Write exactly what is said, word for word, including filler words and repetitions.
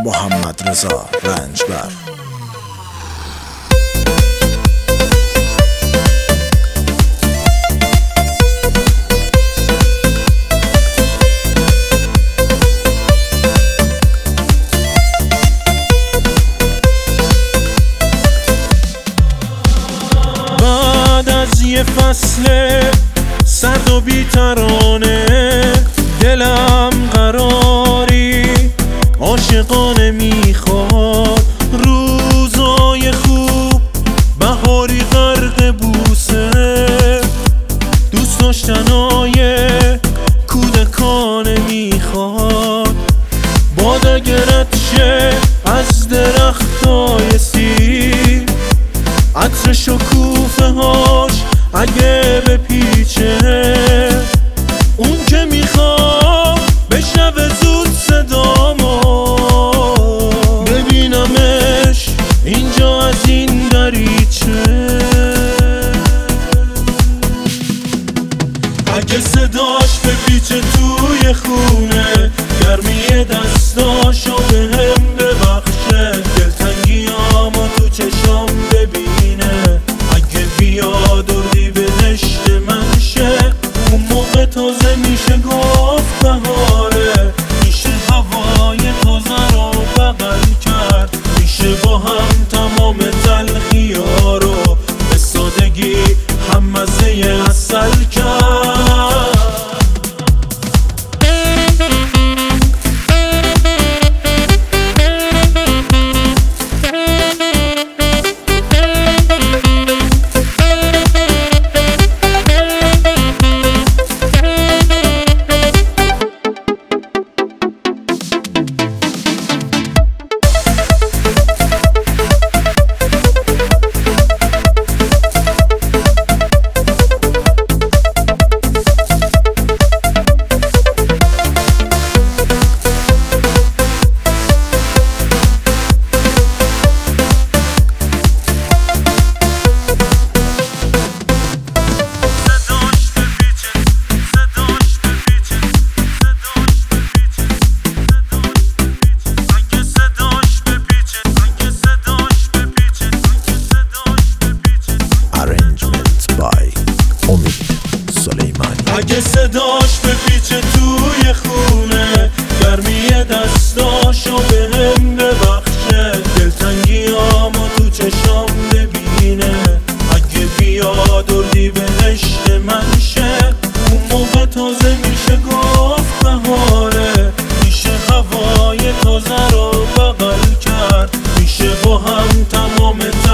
محمد رضا رنجبر. بعد از یه فصل سرد و بی‌ترانه دلم قراری عاشقانه میخواد، روزای خوب بهاری غرق بوسه، دوست داشتنای کودکانه میخواد، باد اگه رد شه از درختای سیر، عطر شکوفه هاش اگه بپیچه، اون که میخواد بشنوه زود صدامو، ببینمش اینجا از این دریچه، اگه صداش بپیچه توی خونه، گرمی دستاشو بهم ببخشه، دلتنگیامو تو چشام ببینه، اگه بیاد اردی بهشت من شه، اون موقع تازه میشه گفت بهاره، میشه هوای تازه رو بغل کرد، میشه با هم تمام تلخی‌ها رو به سادگی هم مزه عسل کرد. اگه صداش بپیچه توی خونه، گرمی دستاشو بهم ببخشه، دلتنگیامو تو چشام ببینه، اگه بیاد اردی بهشت من شه، اون موقع تازه میشه گفت بهاره، میشه هوای تازه رو بغل کرد، میشه با هم تمام